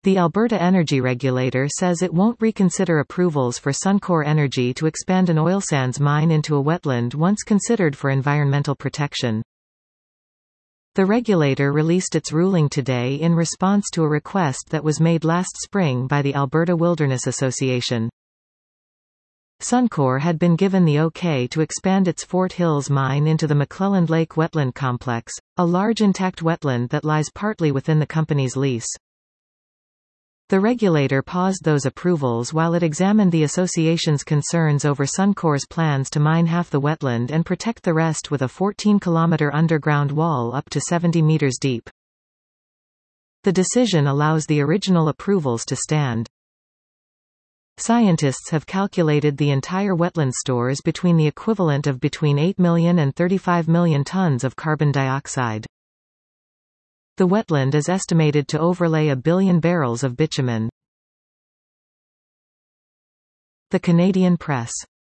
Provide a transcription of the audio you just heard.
The Alberta Energy Regulator says it won't reconsider approvals for Suncor Energy to expand an oil sands mine into a wetland once considered for environmental protection. The regulator released its ruling today in response to a request that was made last spring by the Alberta Wilderness Association. Suncor had been given the OK to expand its Fort Hills mine into the McClelland Lake Wetland Complex, a large intact wetland that lies partly within the company's lease. The regulator paused those approvals while it examined the association's concerns over Suncor's plans to mine half the wetland and protect the rest with a 14-kilometer underground wall up to 70 meters deep. The decision allows the original approvals to stand. Scientists have calculated the entire wetland stores between the equivalent of between 8 million and 35 million tons of carbon dioxide. The wetland is estimated to overlay 1 billion barrels of bitumen. The Canadian Press